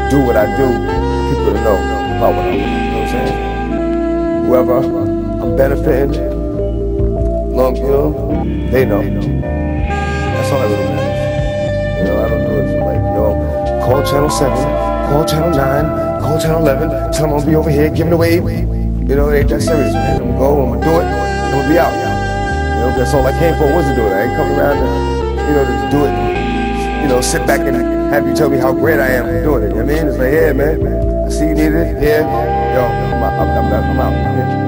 do what I do, people to know about what I do. You know what I'm saying? Whoever I'm benefiting, they know. That's all that really matters. You know, I don't do it for like, call channel 7, call channel 9, call channel 11, tell them I'm gonna be over here giving away. You know, it ain't that serious, man. I'm gonna go, I'm gonna do it, I'm gonna be out. You know, that's all I came for was to do it. I ain't coming around to do it. You know, sit back and have you tell me how great I am for doing it. You know what I mean? It's like, yeah, man, I see you needed it. Yeah, yo, I'm out.